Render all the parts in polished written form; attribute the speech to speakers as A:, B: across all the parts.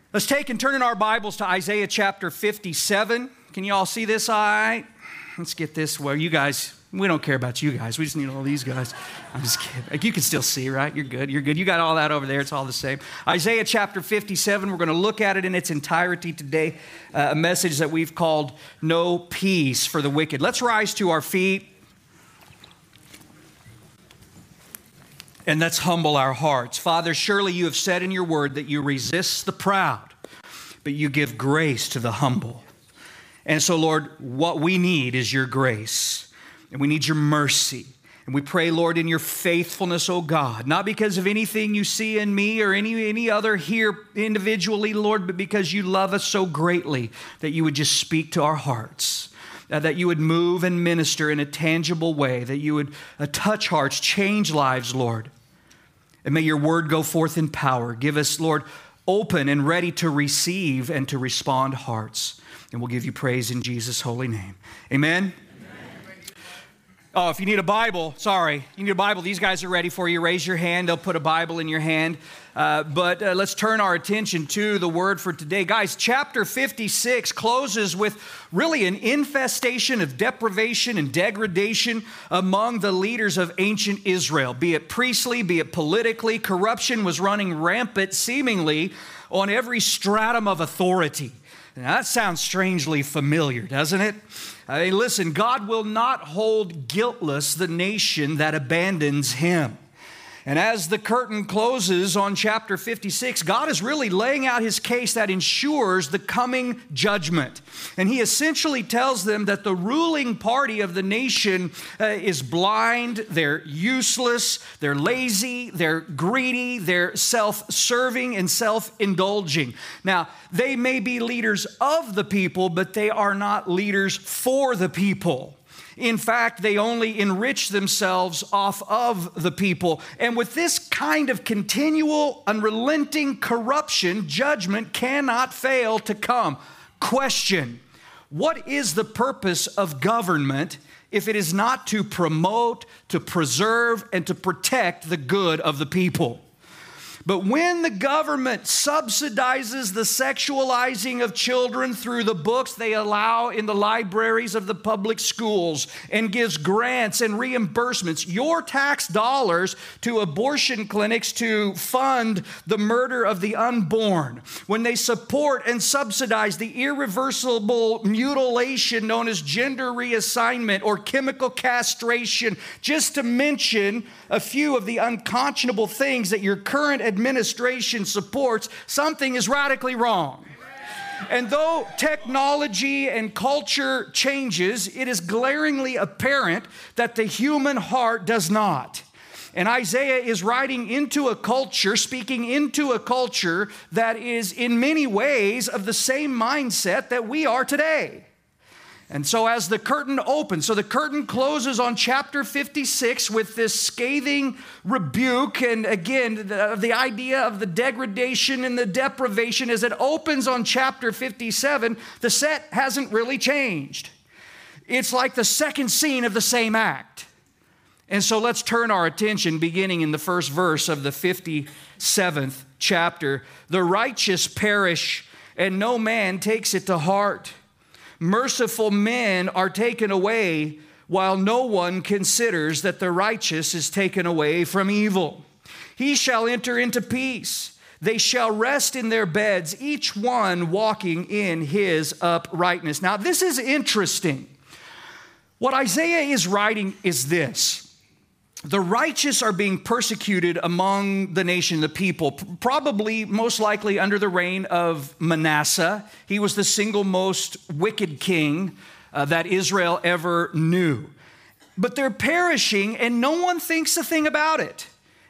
A: Let's take and turn in our Bibles to Isaiah chapter 57. Can you all see this all right? Let's get this. Well, you guys, we don't care about you guys. We just need all these guys. I'm just kidding. You can still see, right? You're good. You're good. You got all that over there. It's all the same. Isaiah chapter 57, we're going to look at it in its entirety today. A message that we've called No Peace for the Wicked. Let's rise to our feet. And let's humble our hearts. Father, surely you have said in your word that you resist the proud, but you give grace to the humble. And so, Lord, what we need is your grace, and we need your mercy. And we pray, Lord, in your faithfulness, oh God, not because of anything you see in me or any other here individually, Lord, but because you love us so greatly that you would just speak to our hearts. That you would move and minister in a tangible way, that you would touch hearts, change lives, Lord. And may your word go forth in power. Give us, Lord, open and ready to receive and to respond hearts. And we'll give you praise in Jesus' holy name. Amen. Oh, if you need a Bible, you need a Bible, these guys are ready for you. Raise your hand. They'll put a Bible in your hand. But let's turn our attention to the word for today. Guys, chapter 56 closes with really an infestation of deprivation and degradation among the leaders of ancient Israel. Be it priestly, be it politically, corruption was running rampant seemingly on every stratum of authority. Now, that sounds strangely familiar, doesn't it? I mean, listen, God will not hold guiltless the nation that abandons him. And as the curtain closes on chapter 56, God is really laying out his case that ensures the coming judgment. And he essentially tells them that the ruling party of the nation is blind, they're useless, they're lazy, they're greedy, they're self-serving and self-indulging. Now, they may be leaders of the people, but they are not leaders for the people. In fact, they only enrich themselves off of the people. And with this kind of continual, unrelenting corruption, judgment cannot fail to come. Question: what is the purpose of government if it is not to promote, to preserve, and to protect the good of the people? But when the government subsidizes the sexualizing of children through the books they allow in the libraries of the public schools and gives grants and reimbursements, your tax dollars to abortion clinics to fund the murder of the unborn, when they support and subsidize the irreversible mutilation known as gender reassignment or chemical castration, just to mention a few of the unconscionable things that your current administration supports, something is radically wrong. And though technology and culture changes, it is glaringly apparent that the human heart does not. And Isaiah is writing into a culture, speaking into a culture that is in many ways of the same mindset that we are today. And so as the curtain opens, so the curtain closes on chapter 56 with this scathing rebuke, and again, the idea of the degradation and the deprivation. As it opens on chapter 57, the set hasn't really changed. It's like the second scene of the same act. And so let's turn our attention, beginning in the first verse of the 57th chapter. The righteous perish, and no man takes it to heart. Merciful men are taken away, while no one considers that the righteous is taken away from evil. He shall enter into peace. They shall rest in their beds, each one walking in his uprightness. Now, this is interesting. What Isaiah is writing is this. The righteous are being persecuted among the nation, the people, probably most likely under the reign of Manasseh. He was the single most wicked king that Israel ever knew. But they're perishing and no one thinks a thing about it.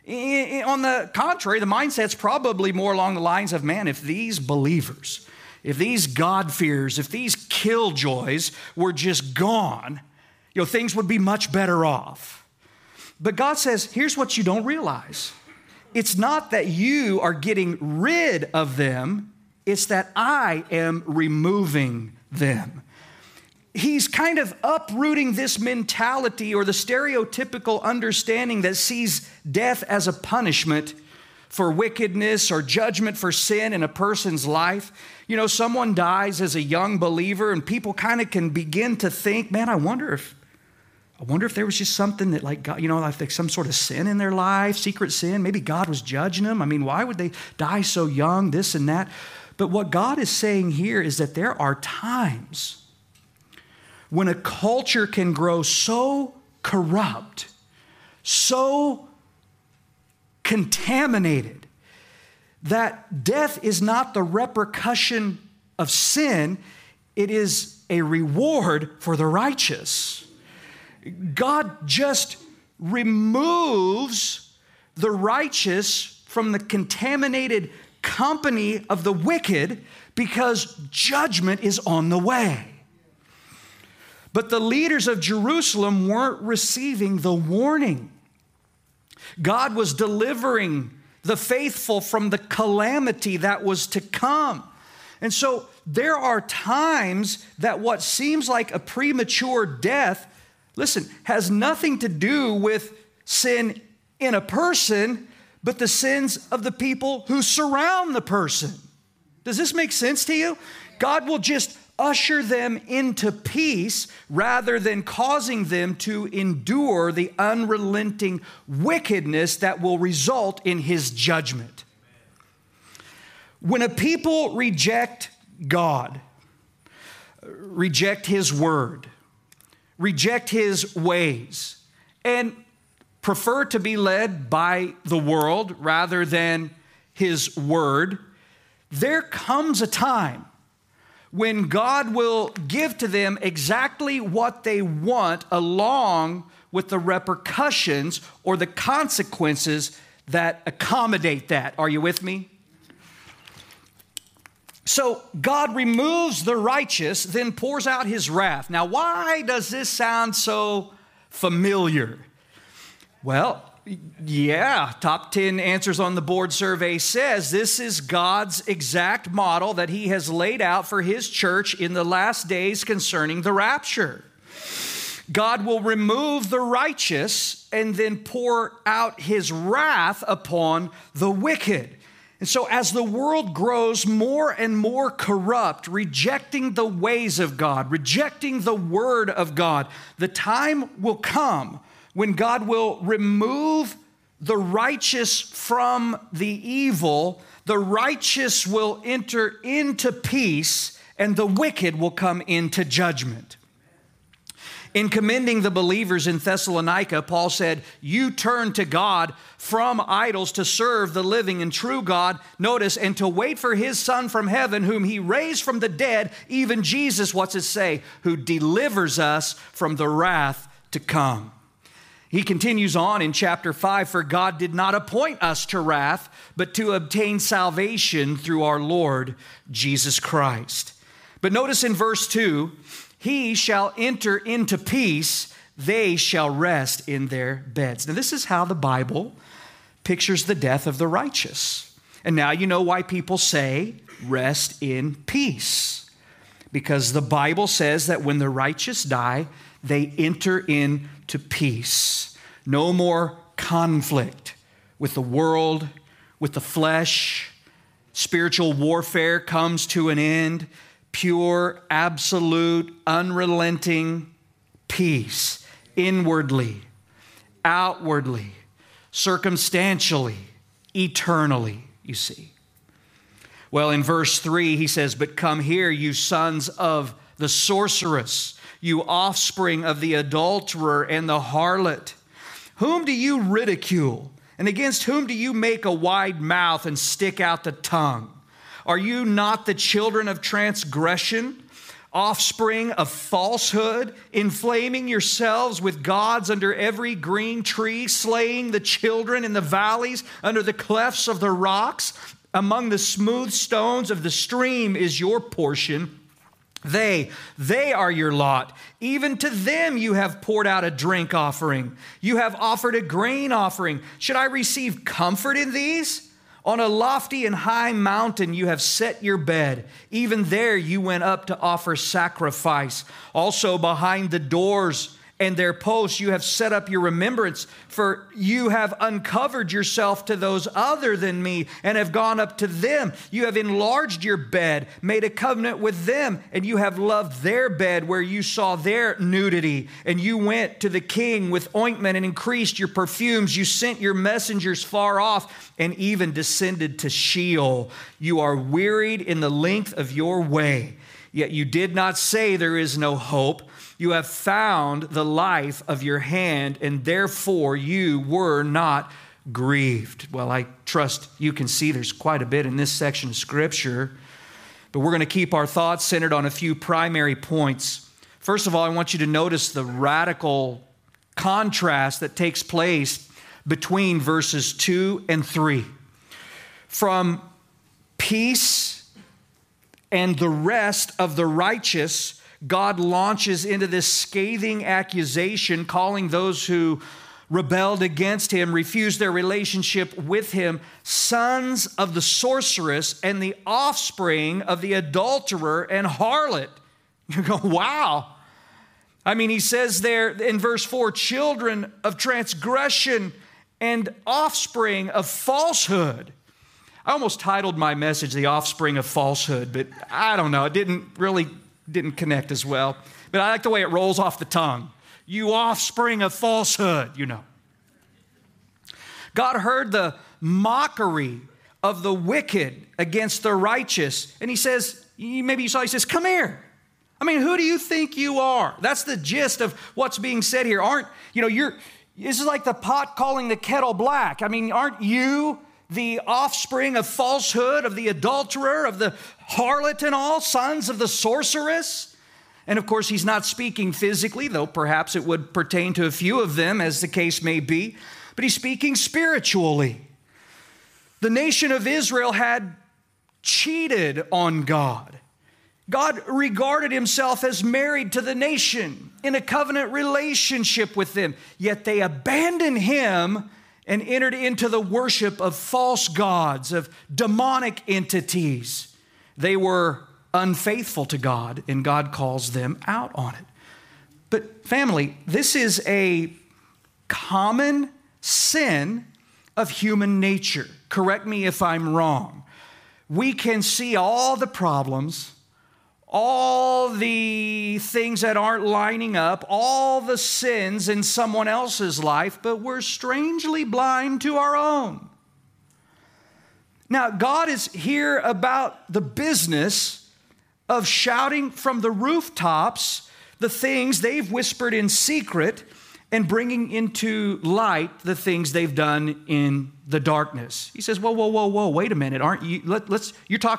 A: On the contrary, the mindset's probably more along the lines of, man, if these believers, if these God-fearers, if these killjoys were just gone, things would be much better off. But God says, here's what you don't realize. It's not that you are getting rid of them. It's that I am removing them. He's kind of uprooting this mentality or the stereotypical understanding that sees death as a punishment for wickedness or judgment for sin in a person's life. You know, someone dies as a young believer and people kind of can begin to think, man, I wonder if there was just something that like God, you know, like some sort of sin in their life, secret sin. Maybe God was judging them. I mean, why would they die so young, this and that? But what God is saying here is that there are times when a culture can grow so corrupt, so contaminated, that death is not the repercussion of sin, it is a reward for the righteous. God just removes the righteous from the contaminated company of the wicked because judgment is on the way. But the leaders of Jerusalem weren't receiving the warning. God was delivering the faithful from the calamity that was to come. And so there are times that what seems like a premature death, listen, has nothing to do with sin in a person, but the sins of the people who surround the person. Does this make sense to you? God will just usher them into peace rather than causing them to endure the unrelenting wickedness that will result in His judgment. When a people reject God, reject His word, reject His ways, and prefer to be led by the world rather than His word, there comes a time when God will give to them exactly what they want along with the repercussions or the consequences that accommodate that. Are you with me? So God removes the righteous, then pours out His wrath. Now, why does this sound so familiar? Well, yeah, top 10 answers on the board survey says this is God's exact model that He has laid out for His church in the last days concerning the rapture. God will remove the righteous and then pour out His wrath upon the wicked. And so as the world grows more and more corrupt, rejecting the ways of God, rejecting the word of God, the time will come when God will remove the righteous from the evil, the righteous will enter into peace, and the wicked will come into judgment. In commending the believers in Thessalonica, Paul said, you turn to God from idols to serve the living and true God, notice, and to wait for His Son from heaven, whom He raised from the dead, even Jesus, what's it say, who delivers us from the wrath to come. He continues on in chapter 5, for God did not appoint us to wrath, but to obtain salvation through our Lord Jesus Christ. But notice in verse 2, He shall enter into peace, they shall rest in their beds. Now this is how the Bible pictures the death of the righteous. And now you know why people say, rest in peace. Because the Bible says that when the righteous die, they enter into peace. No more conflict with the world, with the flesh. Spiritual warfare comes to an end. Pure, absolute, unrelenting peace. Inwardly, outwardly, circumstantially, eternally, you see. Well, in verse 3, he says, but come here, you sons of the sorceress, you offspring of the adulterer and the harlot. Whom do you ridicule? And against whom do you make a wide mouth and stick out the tongue? Are you not the children of transgression, offspring of falsehood, inflaming yourselves with gods under every green tree, slaying the children in the valleys, under the clefts of the rocks? Among the smooth stones of the stream is your portion. They are your lot. Even to them you have poured out a drink offering. You have offered a grain offering. Should I receive comfort in these? On a lofty and high mountain you have set your bed. Even there you went up to offer sacrifice. Also behind the doors and their posts. You have set up your remembrance, for you have uncovered yourself to those other than me and have gone up to them. You have enlarged your bed, made a covenant with them, and you have loved their bed where you saw their nudity. And you went to the king with ointment and increased your perfumes. You sent your messengers far off and even descended to Sheol. You are wearied in the length of your way, yet you did not say there is no hope. You have found the life of your hand, and therefore you were not grieved. Well, I trust you can see there's quite a bit in this section of Scripture, but we're going to keep our thoughts centered on a few primary points. First of all, I want you to notice the radical contrast that takes place between verses 2 and 3. From peace and the rest of the righteous, God launches into this scathing accusation, calling those who rebelled against him, refused their relationship with him, sons of the sorceress and the offspring of the adulterer and harlot. You go, wow. I mean, he says there in verse 4, children of transgression and offspring of falsehood. I almost titled my message, The Offspring of Falsehood, but I don't know. It didn't connect as well. But I like the way it rolls off the tongue. You offspring of falsehood, you know. God heard the mockery of the wicked against the righteous. And he says, maybe you saw, he says, come here. I mean, who do you think you are? That's the gist of what's being said here. This is like the pot calling the kettle black. I mean, aren't you the offspring of falsehood, of the adulterer, of the harlot and all, sons of the sorceress? And of course, he's not speaking physically, though perhaps it would pertain to a few of them, as the case may be. But he's speaking spiritually. The nation of Israel had cheated on God. God regarded himself as married to the nation in a covenant relationship with them. Yet they abandoned him and entered into the worship of false gods, of demonic entities. They were unfaithful to God, and God calls them out on it. But family, this is a common sin of human nature. Correct me if I'm wrong. We can see all the problems, all the things that aren't lining up, all the sins in someone else's life, but we're strangely blind to our own. Now, God is here about the business of shouting from the rooftops the things they've whispered in secret and bringing into light the things they've done in the darkness. He says, whoa, wait a minute. Aren't you, let's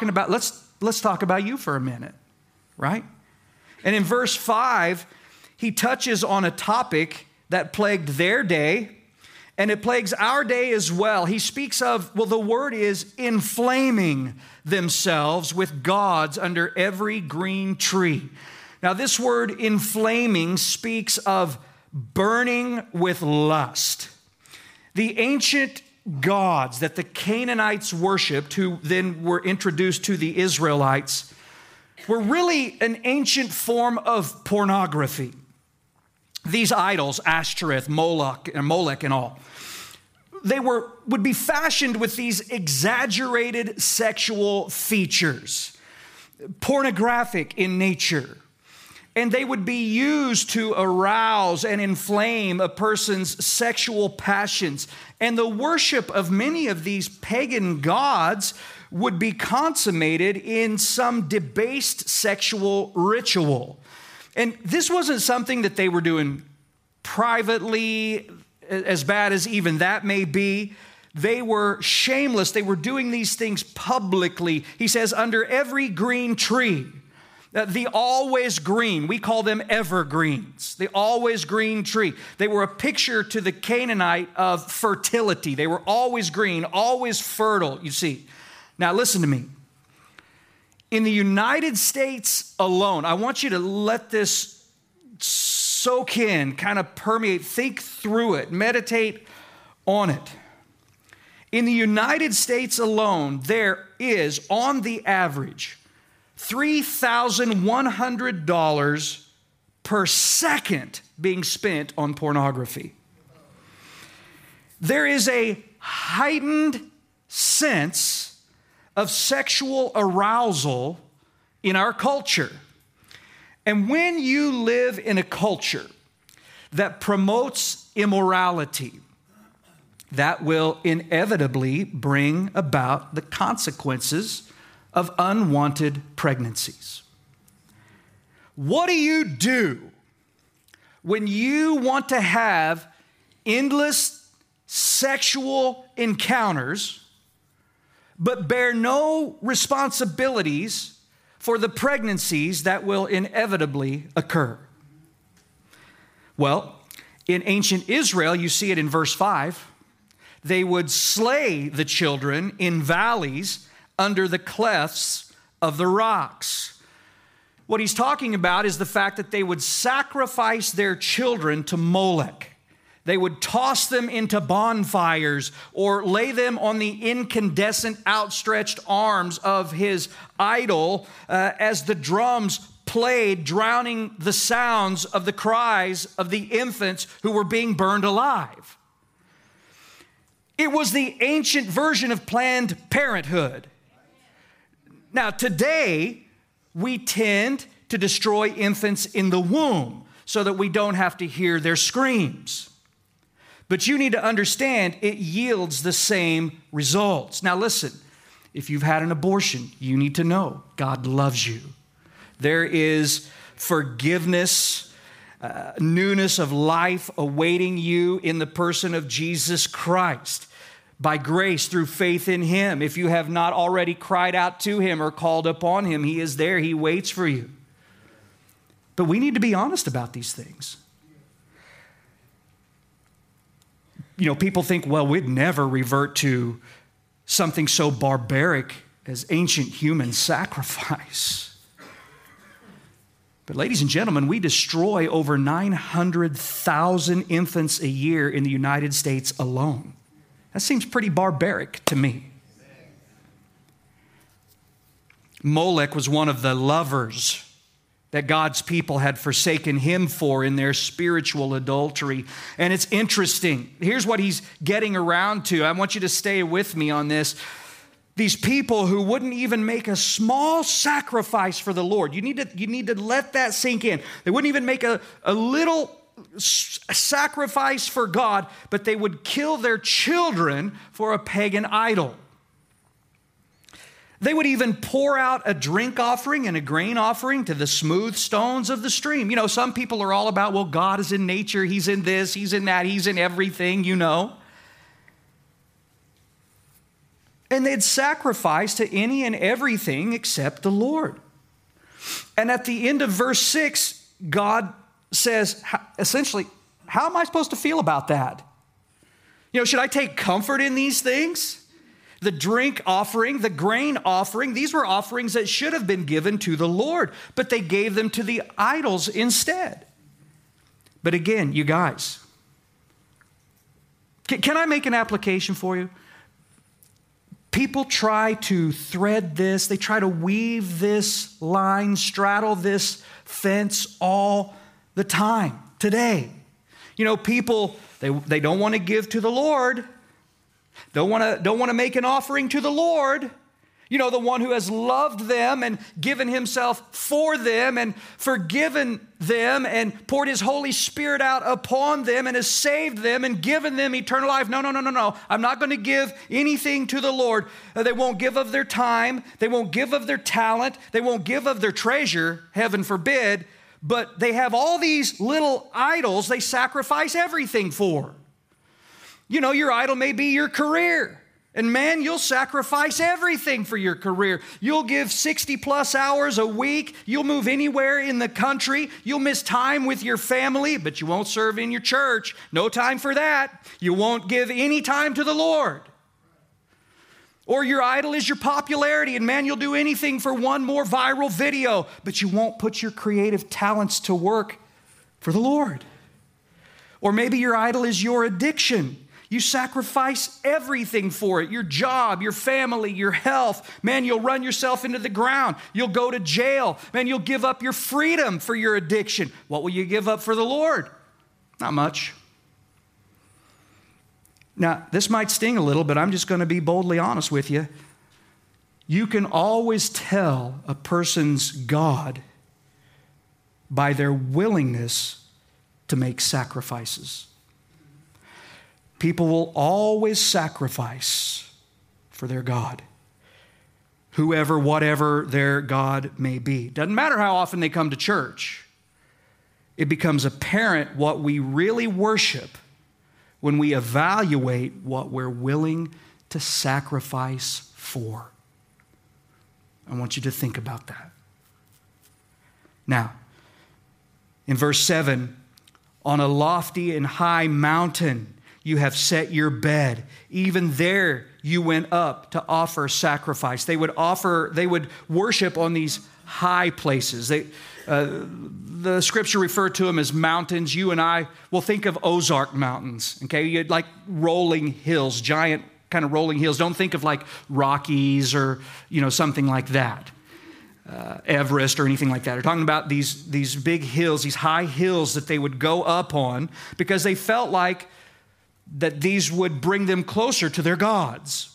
A: talk about you for a minute. Right? And in verse 5, he touches on a topic that plagued their day, and it plagues our day as well. He speaks of, the word is inflaming themselves with gods under every green tree. Now, this word inflaming speaks of burning with lust. The ancient gods that the Canaanites worshipped, who then were introduced to the Israelites, were really an ancient form of pornography. These idols, Ashtoreth, Moloch and all, would be fashioned with these exaggerated sexual features, pornographic in nature. And they would be used to arouse and inflame a person's sexual passions. And the worship of many of these pagan gods would be consummated in some debased sexual ritual. And this wasn't something that they were doing privately, as bad as even that may be. They were shameless. They were doing these things publicly. He says, under every green tree, the always green, we call them evergreens, the always green tree. They were a picture to the Canaanite of fertility. They were always green, always fertile, you see. Now, listen to me. In the United States alone, I want you to let this soak in, kind of permeate, think through it, meditate on it. In the United States alone, there is, on the average, $3,100 per second being spent on pornography. There is a heightened sense of sexual arousal in our culture. And when you live in a culture that promotes immorality, that will inevitably bring about the consequences of unwanted pregnancies. What do you do when you want to have endless sexual encounters but bear no responsibilities for the pregnancies that will inevitably occur? Well, in ancient Israel, you see it in verse 5, they would slay the children in valleys under the clefts of the rocks. What he's talking about is the fact that they would sacrifice their children to Molech. They would toss them into bonfires or lay them on the incandescent outstretched arms of his idol as the drums played, drowning the sounds of the cries of the infants who were being burned alive. It was the ancient version of Planned Parenthood. Now, today, we tend to destroy infants in the womb so that we don't have to hear their screams. But you need to understand it yields the same results. Now, listen, if you've had an abortion, you need to know God loves you. There is forgiveness, newness of life awaiting you in the person of Jesus Christ. By grace through faith in Him. If you have not already cried out to Him or called upon Him, He is there. He waits for you. But we need to be honest about these things. You know, people think, well, we'd never revert to something so barbaric as ancient human sacrifice. But ladies and gentlemen, we destroy over 900,000 infants a year in the United States alone. That seems pretty barbaric to me. Molech was one of the lovers that God's people had forsaken Him for in their spiritual adultery. And it's interesting. Here's what he's getting around to. I want you to stay with me on this. These people who wouldn't even make a small sacrifice for the Lord. You need to let that sink in. They wouldn't even make a little sacrifice for God, but they would kill their children for a pagan idol. They would even pour out a drink offering and a grain offering to the smooth stones of the stream. You know, some people are all about, well, God is in nature, He's in this, He's in that, He's in everything, you know. And they'd sacrifice to any and everything except the Lord. And at the end of verse 6, God says, essentially, how am I supposed to feel about that? You know, should I take comfort in these things? The drink offering, the grain offering, these were offerings that should have been given to the Lord, but they gave them to the idols instead. But again, you guys, can I make an application for you? People try to thread this, they try to weave this line, straddle this fence all the time today. You know, people, they don't want to give to the Lord. Don't want to make an offering to the Lord. You know, the one who has loved them and given Himself for them and forgiven them and poured His Holy Spirit out upon them and has saved them and given them eternal life. No. I'm not going to give anything to the Lord. They won't give of their time. They won't give of their talent. They won't give of their treasure, heaven forbid. But they have all these little idols they sacrifice everything for. You know, your idol may be your career. And man, you'll sacrifice everything for your career. You'll give 60 plus hours a week. You'll move anywhere in the country. You'll miss time with your family, but you won't serve in your church. No time for that. You won't give any time to the Lord. Or your idol is your popularity, and man, you'll do anything for one more viral video, but you won't put your creative talents to work for the Lord. Or maybe your idol is your addiction. You sacrifice everything for it, your job, your family, your health. Man, you'll run yourself into the ground. You'll go to jail. Man, you'll give up your freedom for your addiction. What will you give up for the Lord? Not much. Now, this might sting a little, but I'm just going to be boldly honest with you. You can always tell a person's God by their willingness to make sacrifices. People will always sacrifice for their God, whoever, whatever their God may be. Doesn't matter how often they come to church. It becomes apparent what we really worship when we evaluate what we're willing to sacrifice for. I want you to think about that. Now, in verse 7, on a lofty and high mountain you have set your bed. Even there you went up to offer sacrifice. They would worship on these high places. The scripture referred to them as mountains. You and I will think of Ozark Mountains, okay? You had like rolling hills, giant kind of rolling hills. Don't think of like Rockies or, something like that. Everest or anything like that. They're talking about these big hills, these high hills that they would go up on because they felt like that these would bring them closer to their gods.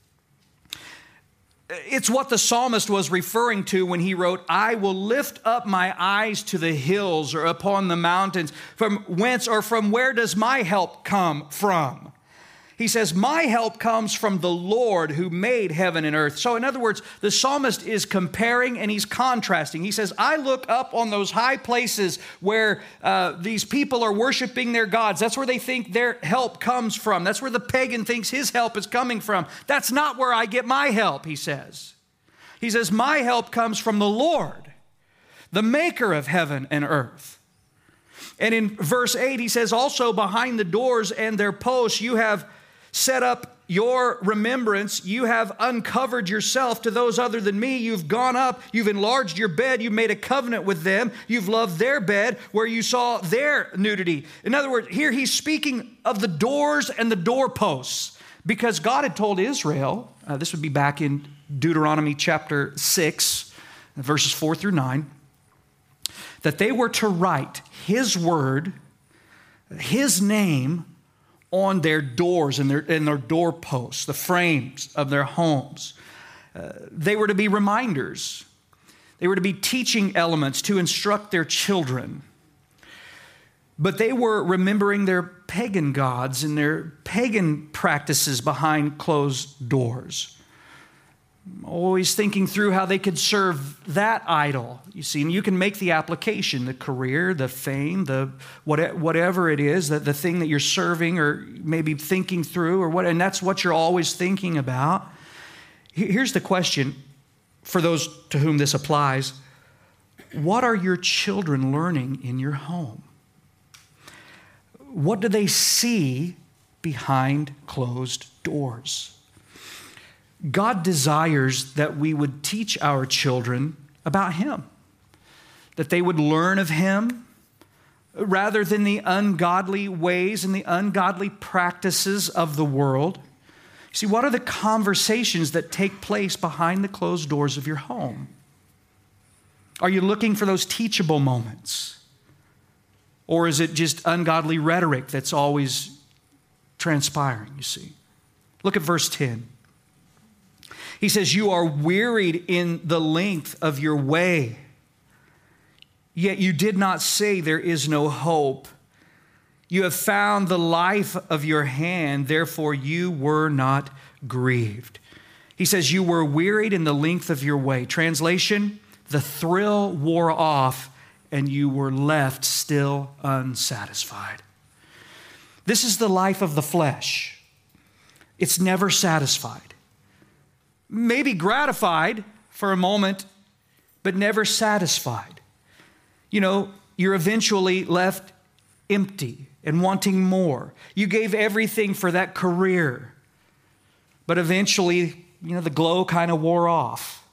A: It's what the psalmist was referring to when he wrote, I will lift up my eyes to the hills or upon the mountains. From whence or from where does my help come from? He says, my help comes from the Lord who made heaven and earth. So in other words, the psalmist is comparing and he's contrasting. He says, I look up on those high places where these people are worshiping their gods. That's where they think their help comes from. That's where the pagan thinks his help is coming from. That's not where I get my help, he says. He says, my help comes from the Lord, the maker of heaven and earth. And in verse 8, he says, also behind the doors and their posts, you have set up your remembrance. You have uncovered yourself to those other than me. You've gone up. You've enlarged your bed. You've made a covenant with them. You've loved their bed where you saw their nudity. In other words, here he's speaking of the doors and the doorposts because God had told Israel, this would be back in Deuteronomy chapter 6, verses 4 through 9, that they were to write His word, His name, on their doors and their doorposts, the frames of their homes. They were to be reminders. They were to be teaching elements to instruct their children. But they were remembering their pagan gods and their pagan practices behind closed doors. Always thinking through how they could serve that idol. You see, and you can make the application, the career, the fame, the whatever it is, the thing that you're serving or maybe thinking through or what, and that's what you're always thinking about. Here's the question for those to whom this applies. What are your children learning in your home? What do they see behind closed doors? God desires that we would teach our children about Him, that they would learn of Him rather than the ungodly ways and the ungodly practices of the world. See, what are the conversations that take place behind the closed doors of your home? Are you looking for those teachable moments? Or is it just ungodly rhetoric that's always transpiring, you see? Look at verse 10. He says, you are wearied in the length of your way, yet you did not say there is no hope. You have found the life of your hand, therefore you were not grieved. He says, you were wearied in the length of your way. Translation, the thrill wore off and you were left still unsatisfied. This is the life of the flesh. It's never satisfied. Maybe gratified for a moment, but never satisfied. You're eventually left empty and wanting more. You gave everything for that career, but eventually, the glow kind of wore off.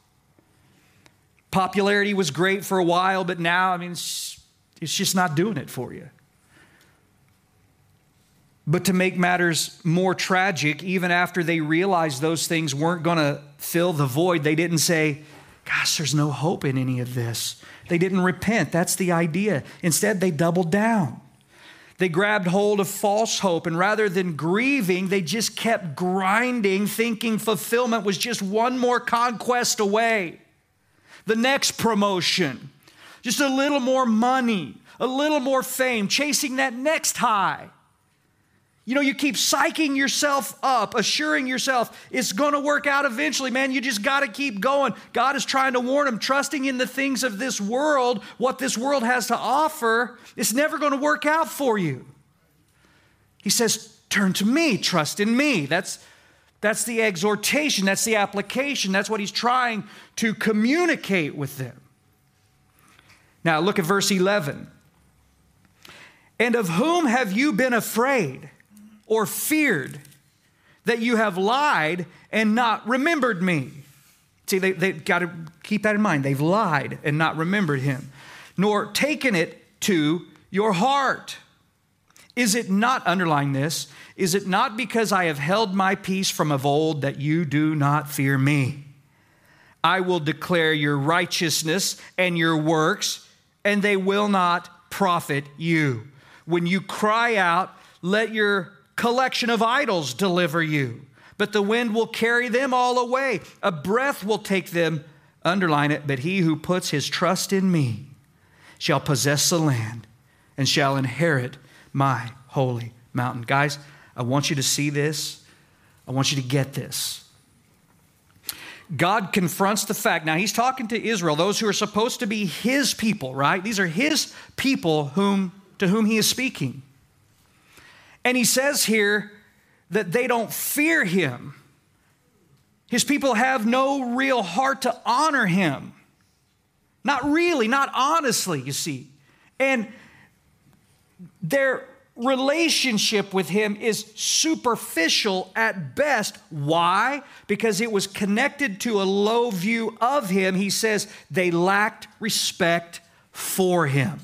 A: Popularity was great for a while, but now, it's just not doing it for you. But to make matters more tragic, even after they realized those things weren't going to fill the void, they didn't say, gosh, there's no hope in any of this. They didn't repent. That's the idea. Instead, they doubled down. They grabbed hold of false hope, and rather than grieving, they just kept grinding, thinking fulfillment was just one more conquest away. The next promotion, just a little more money, a little more fame, chasing that next high. You know, you keep psyching yourself up, assuring yourself it's going to work out eventually, man. You just got to keep going. God is trying to warn them, trusting in the things of this world, what this world has to offer, it's never going to work out for you. He says, turn to me, trust in me. That's the exhortation, that's the application, that's what he's trying to communicate with them. Now look at verse 11. And of whom have you been afraid or feared that you have lied and not remembered me? See, they've got to keep that in mind. They've lied and not remembered him, nor taken it to your heart. Is it not, underline this, is it not because I have held my peace from of old that you do not fear me? I will declare your righteousness and your works, and they will not profit you. When you cry out, let your collection of idols deliver you, but the wind will carry them all away. A breath will take them, underline it, but he who puts his trust in me shall possess the land and shall inherit my holy mountain. Guys, I want you to see this. I want you to get this. God confronts the fact, now he's talking to Israel, those who are supposed to be his people, right? These are his people to whom he is speaking. And he says here that they don't fear him. His people have no real heart to honor him. Not really, not honestly, you see. And their relationship with him is superficial at best. Why? Because it was connected to a low view of him. He says they lacked respect for him.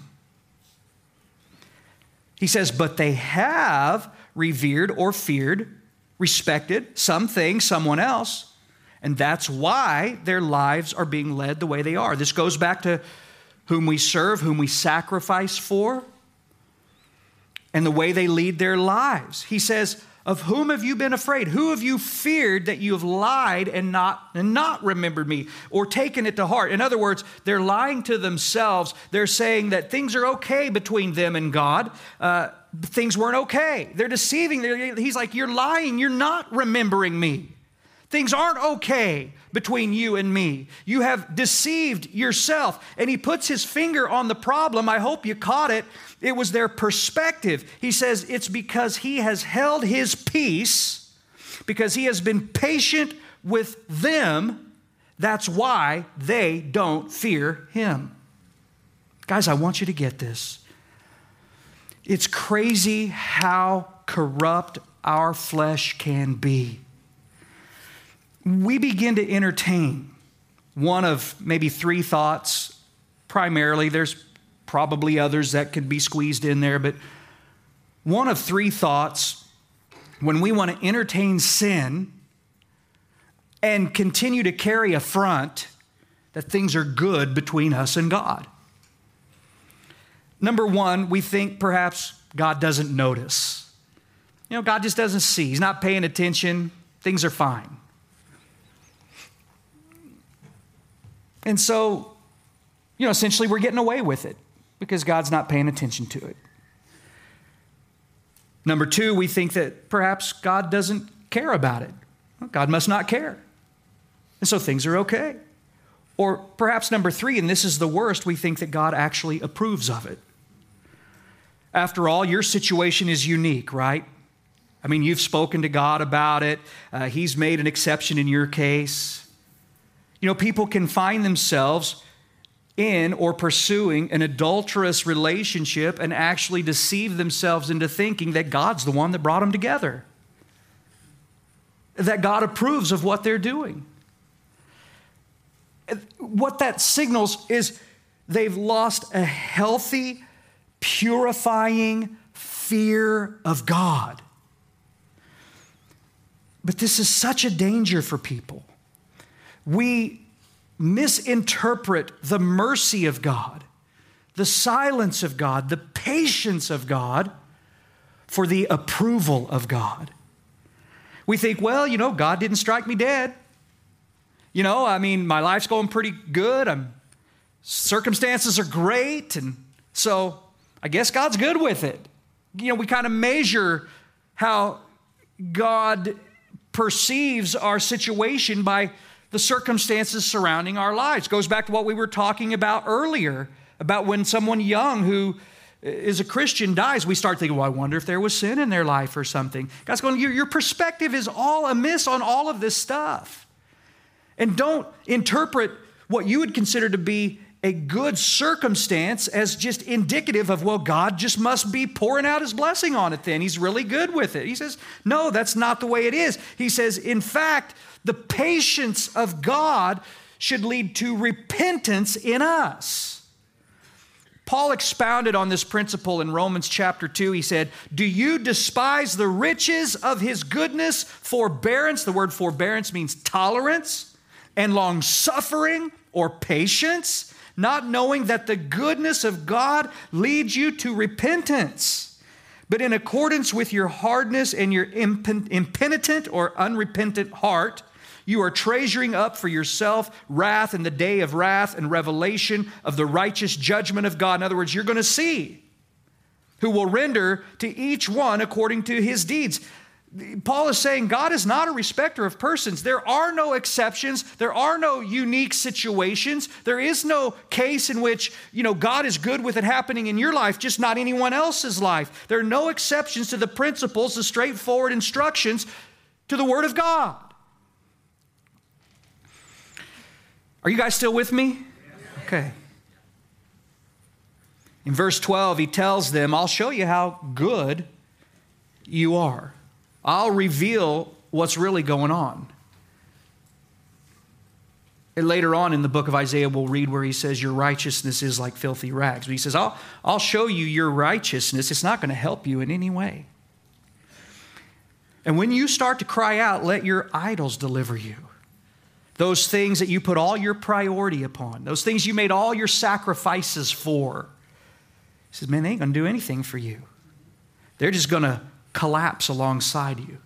A: He says, but they have revered or feared, respected something, someone else, and that's why their lives are being led the way they are. This goes back to whom we serve, whom we sacrifice for, and the way they lead their lives. He says, of whom have you been afraid? Who have you feared that you have lied and not remembered me or taken it to heart? In other words, they're lying to themselves. They're saying that things are okay between them and God. Things weren't okay. They're deceiving. He's like, you're lying. You're not remembering me. Things aren't okay between you and me. You have deceived yourself. And he puts his finger on the problem. I hope you caught it. It was their perspective. He says it's because he has held his peace, because he has been patient with them. That's why they don't fear him. Guys, I want you to get this. It's crazy how corrupt our flesh can be. We begin to entertain one of maybe three thoughts. Primarily, there's probably others that could be squeezed in there, but one of three thoughts when we want to entertain sin and continue to carry a front that things are good between us and God. Number one, we think perhaps God doesn't notice. You know, God just doesn't see. He's not paying attention. Things are fine. And so, essentially we're getting away with it because God's not paying attention to it. Number two, we think that perhaps God doesn't care about it. Well, God must not care. And so things are okay. Or perhaps number three, and this is the worst, we think that God actually approves of it. After all, your situation is unique, right? I mean, you've spoken to God about it. He's made an exception in your case. People can find themselves in or pursuing an adulterous relationship and actually deceive themselves into thinking that God's the one that brought them together, that God approves of what they're doing. What that signals is they've lost a healthy, purifying fear of God. But this is such a danger for people. We misinterpret the mercy of God, the silence of God, the patience of God for the approval of God. We think, well, God didn't strike me dead. My life's going pretty good. Circumstances are great. And so I guess God's good with it. We kind of measure how God perceives our situation by the circumstances surrounding our lives. It goes back to what we were talking about earlier, about when someone young who is a Christian dies, we start thinking, well, I wonder if there was sin in their life or something. God's going, your perspective is all amiss on all of this stuff. And don't interpret what you would consider to be a good circumstance as just indicative of, well, God just must be pouring out his blessing on it then. He's really good with it. He says, no, that's not the way it is. He says, in fact, the patience of God should lead to repentance in us. Paul expounded on this principle in Romans chapter 2. He said, do you despise the riches of his goodness, forbearance? The word forbearance means tolerance, and long-suffering or patience, not knowing that the goodness of God leads you to repentance. But in accordance with your hardness and your impenitent or unrepentant heart, you are treasuring up for yourself wrath in the day of wrath and revelation of the righteous judgment of God. In other words, you're going to see who will render to each one according to his deeds. Paul is saying God is not a respecter of persons. There are no exceptions. There are no unique situations. There is no case in which, God is good with it happening in your life, just not anyone else's life. There are no exceptions to the principles, the straightforward instructions to the Word of God. Are you guys still with me? Okay. In verse 12, he tells them, I'll show you how good you are. I'll reveal what's really going on. And later on in the book of Isaiah, we'll read where he says, your righteousness is like filthy rags. But he says, I'll show you your righteousness. It's not going to help you in any way. And when you start to cry out, let your idols deliver you. Those things that you put all your priority upon, those things you made all your sacrifices for. He says, man, they ain't going to do anything for you. They're just going to collapse alongside you.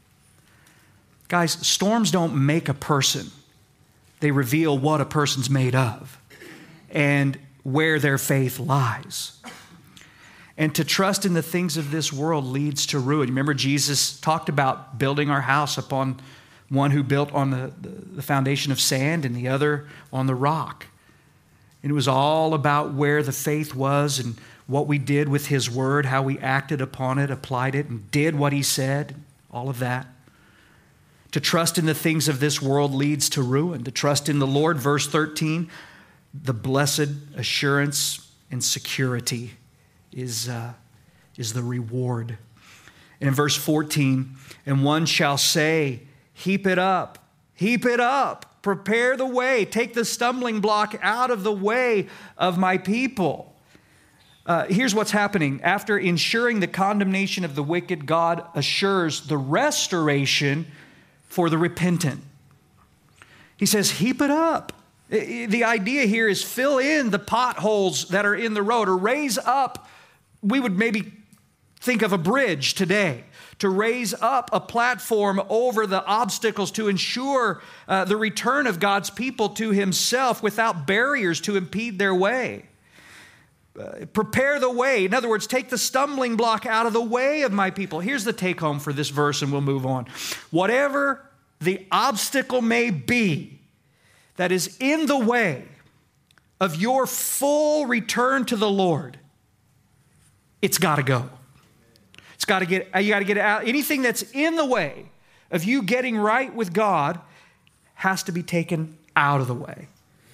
A: Guys, storms don't make a person. They reveal what a person's made of and where their faith lies. And to trust in the things of this world leads to ruin. Remember, Jesus talked about building our house upon one who built on the foundation of sand and the other on the rock. And it was all about where the faith was and what we did with his word, how we acted upon it, applied it, and did what he said, all of that. To trust in the things of this world leads to ruin. To trust in the Lord, verse 13, the blessed assurance and security is the reward. And in verse 14, and one shall say, heap it up, prepare the way, take the stumbling block out of the way of my people. Here's what's happening. After ensuring the condemnation of the wicked, God assures the restoration for the repentant. He says, heap it up. The idea here is fill in the potholes that are in the road, or raise up. We would maybe think of a bridge today, to raise up a platform over the obstacles to ensure the return of God's people to himself without barriers to impede their way. Prepare the way. In other words, take the stumbling block out of the way of my people. Here's the take home for this verse, and we'll move on. Whatever the obstacle may be that is in the way of your full return to the Lord, it's got to go. You got to get it out. Anything that's in the way of you getting right with God has to be taken out of the way.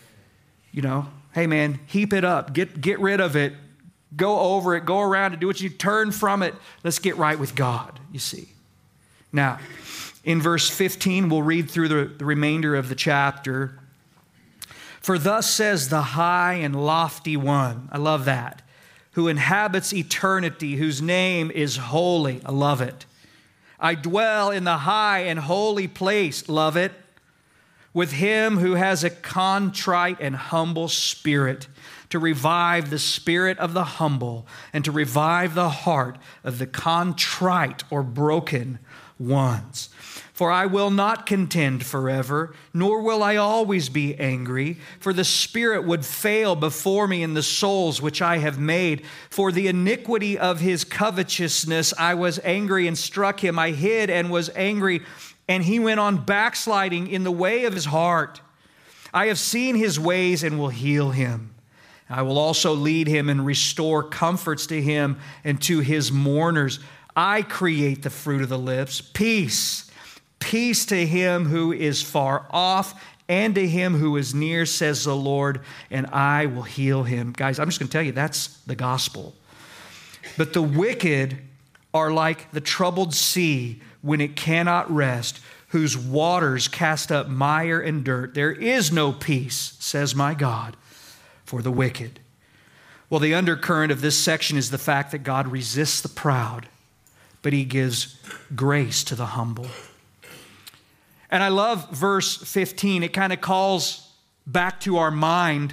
A: Hey man, heap it up, get rid of it, go over it, go around it, do what you turn from it. Let's get right with God, you see. Now, in verse 15, we'll read through the remainder of the chapter. For thus says the high and lofty one, I love that, who inhabits eternity, whose name is holy. I love it. I dwell in the high and holy place, love it, with him who has a contrite and humble spirit, to revive the spirit of the humble and to revive the heart of the contrite or broken ones. For I will not contend forever, nor will I always be angry, for the spirit would fail before me in the souls which I have made. For the iniquity of his covetousness I was angry and struck him. I hid and was angry, and he went on backsliding in the way of his heart. I have seen his ways and will heal him. I will also lead him and restore comforts to him and to his mourners. I create the fruit of the lips, peace. Peace to him who is far off and to him who is near, says the Lord, and I will heal him. Guys, I'm just going to tell you, that's the gospel. But the wicked are like the troubled sea when it cannot rest, whose waters cast up mire and dirt. There is no peace, says my God, for the wicked. Well, the undercurrent of this section is the fact that God resists the proud, but he gives grace to the humble. And I love verse 15. It kind of calls back to our mind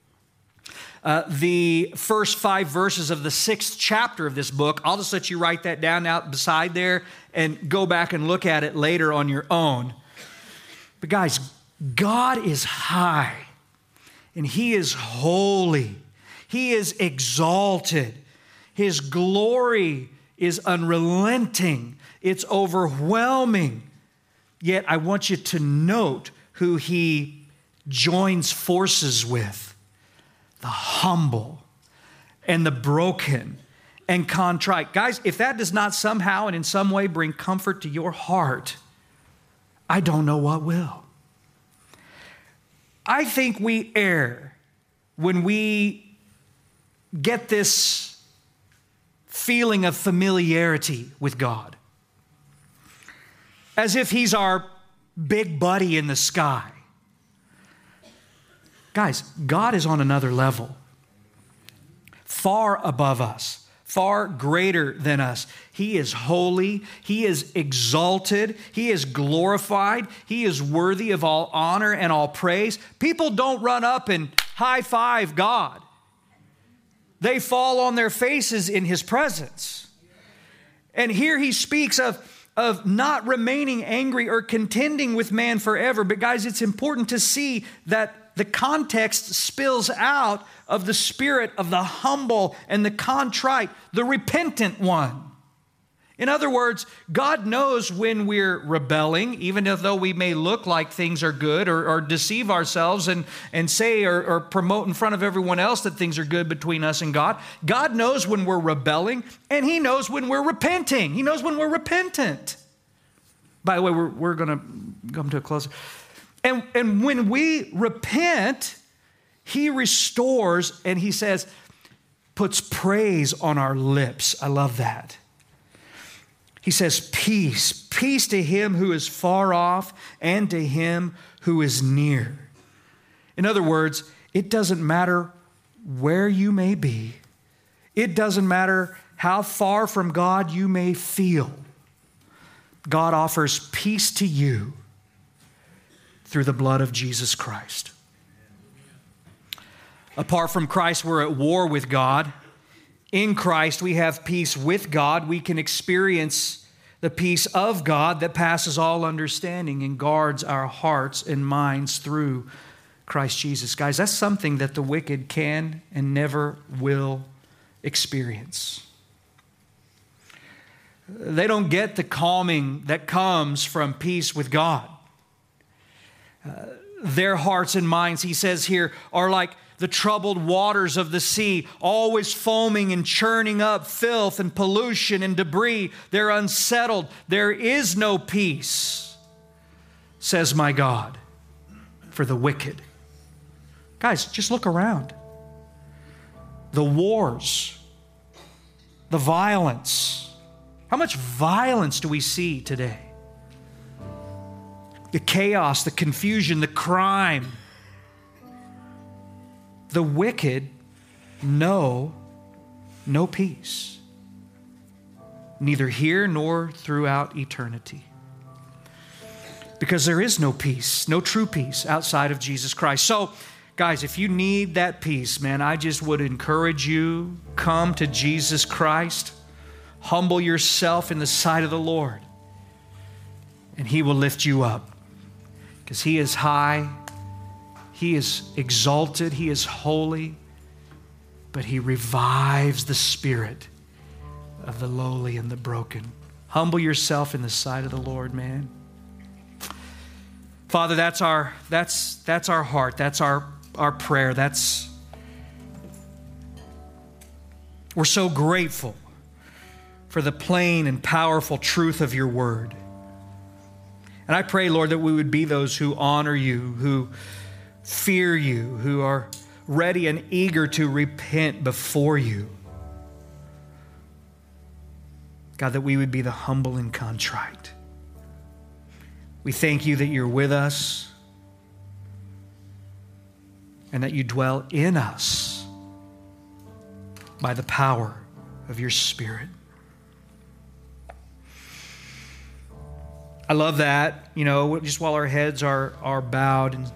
A: the first 5 verses of the 6th chapter of this book. I'll just let you write that down out beside there and go back and look at it later on your own. But guys, God is high and he is holy. He is exalted. His glory is unrelenting. It's overwhelming. Yet I want you to note who he joins forces with: the humble and the broken and contrite. Guys, if that does not somehow and in some way bring comfort to your heart, I don't know what will. I think we err when we get this feeling of familiarity with God, as if he's our big buddy in the sky. Guys, God is on another level, far above us, far greater than us. He is holy. He is exalted. He is glorified. He is worthy of all honor and all praise. People don't run up and high five God. They fall on their faces in his presence. And here he speaks of not remaining angry or contending with man forever. But guys, it's important to see that the context spills out of the spirit of the humble and the contrite, the repentant one. In other words, God knows when we're rebelling, even though we may look like things are good or deceive ourselves and say or promote in front of everyone else that things are good between us and God. God knows when we're rebelling, and he knows when we're repenting. He knows when we're repentant. By the way, we're going to come to a close. And when we repent, he restores, and he says, puts praise on our lips. I love that. He says, peace. Peace to him who is far off and to him who is near. In other words, it doesn't matter where you may be. It doesn't matter how far from God you may feel. God offers peace to you through the blood of Jesus Christ. Apart from Christ, we're at war with God. In Christ, we have peace with God. We can experience the peace of God that passes all understanding and guards our hearts and minds through Christ Jesus. Guys, that's something that the wicked can and never will experience. They don't get the calming that comes from peace with God. Their hearts and minds, he says here, are like the troubled waters of the sea, always foaming and churning up filth and pollution and debris. They're unsettled. There is no peace, says my God, for the wicked. Guys, just look around. The wars, the violence. How much violence do we see today? The chaos, the confusion, the crime. The wicked know no peace. neither here nor throughout eternity. Because there is no peace, no true peace outside of Jesus Christ. So, guys, if you need that peace, man, I just would encourage you, come to Jesus Christ, humble yourself in the sight of the Lord, and He will lift you up. Because He is high, He is exalted, He is holy, but He revives the spirit of the lowly and the broken. Humble yourself in the sight of the Lord, man. Father, that's our heart. That's our prayer. We're so grateful for the plain and powerful truth of your word. And I pray, Lord, that we would be those who honor you, who fear you, who are ready and eager to repent before you. God, that we would be the humble and contrite. We thank you that you're with us and that you dwell in us by the power of your Spirit. I love that, just while our heads are bowed. And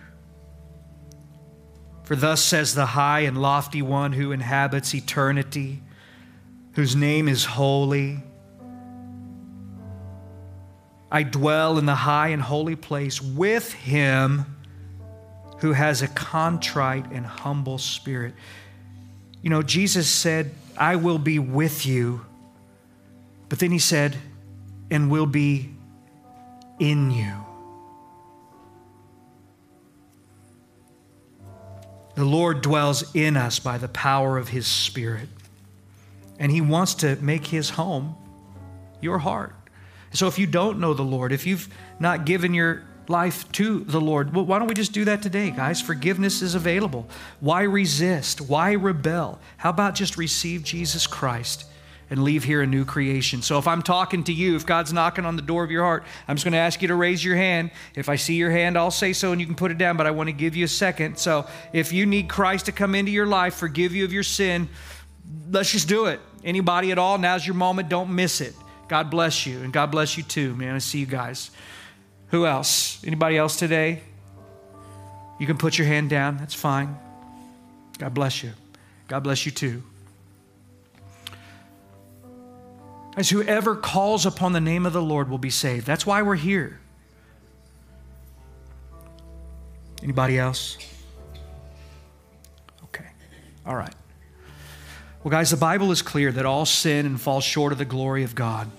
A: for thus says the high and lofty one who inhabits eternity, whose name is holy. I dwell in the high and holy place with him who has a contrite and humble spirit. Jesus said, I will be with you. But then he said, and will be in you. The Lord dwells in us by the power of his Spirit. And he wants to make his home your heart. So if you don't know the Lord, if you've not given your life to the Lord, well, why don't we just do that today, guys? Forgiveness is available. Why resist? Why rebel? How about just receive Jesus Christ and leave here a new creation? So if I'm talking to you, if God's knocking on the door of your heart, I'm just going to ask you to raise your hand. If I see your hand, I'll say so and you can put it down, but I want to give you a second. So if you need Christ to come into your life, forgive you of your sin, let's just do it. Anybody at all, now's your moment. Don't miss it. God bless you, and God bless you too, man. I see you guys. Who else? Anybody else today? You can put your hand down. That's fine. God bless you. God bless you too. As whoever calls upon the name of the Lord will be saved. That's why we're here. Anybody else? Okay. All right. Well, guys, the Bible is clear that all sin and fall short of the glory of God.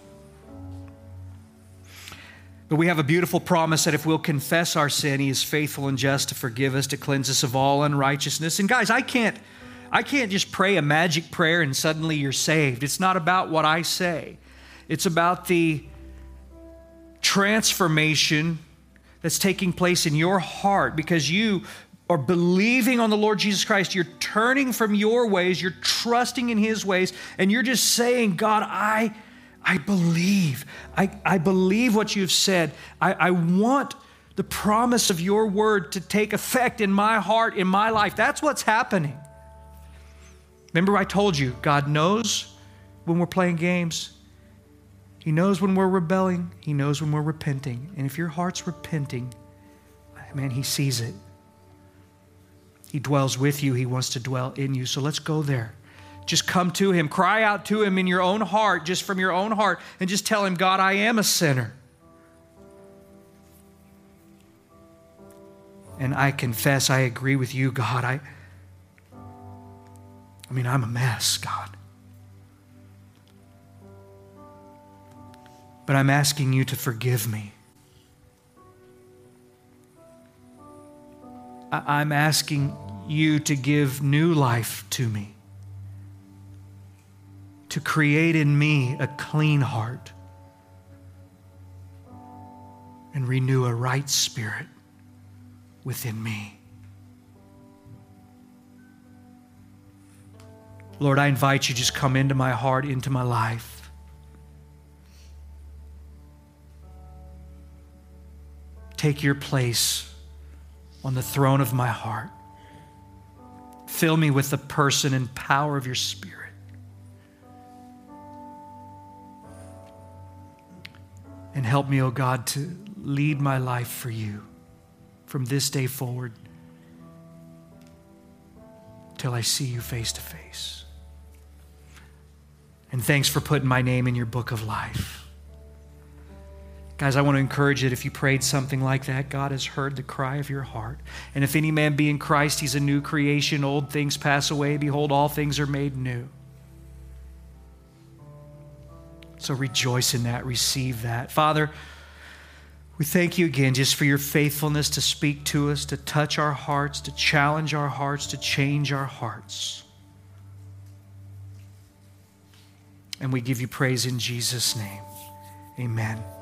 A: But we have a beautiful promise that if we'll confess our sin, he is faithful and just to forgive us, to cleanse us of all unrighteousness. And guys, I can't just pray a magic prayer and suddenly you're saved. It's not about what I say. It's about the transformation that's taking place in your heart because you are believing on the Lord Jesus Christ. You're turning from your ways. You're trusting in his ways. And you're just saying, God, I believe. I believe what you've said. I want the promise of your word to take effect in my heart, in my life. That's what's happening. Remember I told you, God knows when we're playing games. He knows when we're rebelling. He knows when we're repenting. And if your heart's repenting, man, he sees it. He dwells with you. He wants to dwell in you. So let's go there. Just come to him. Cry out to him in your own heart, just from your own heart, and just tell him, God, I am a sinner. And I confess, I agree with you, God. I'm a mess, God. But I'm asking you to forgive me. I'm asking you to give new life to me, to create in me a clean heart and renew a right spirit within me. Lord, I invite you to just come into my heart, into my life. Take your place on the throne of my heart. Fill me with the person and power of your Spirit. And help me, oh God, to lead my life for you from this day forward till I see you face to face. And thanks for putting my name in your book of life. Guys, I want to encourage you that if you prayed something like that, God has heard the cry of your heart. And if any man be in Christ, he's a new creation. Old things pass away. Behold, all things are made new. So rejoice in that. Receive that. Father, we thank you again just for your faithfulness to speak to us, to touch our hearts, to challenge our hearts, to change our hearts. And we give you praise in Jesus' name. Amen.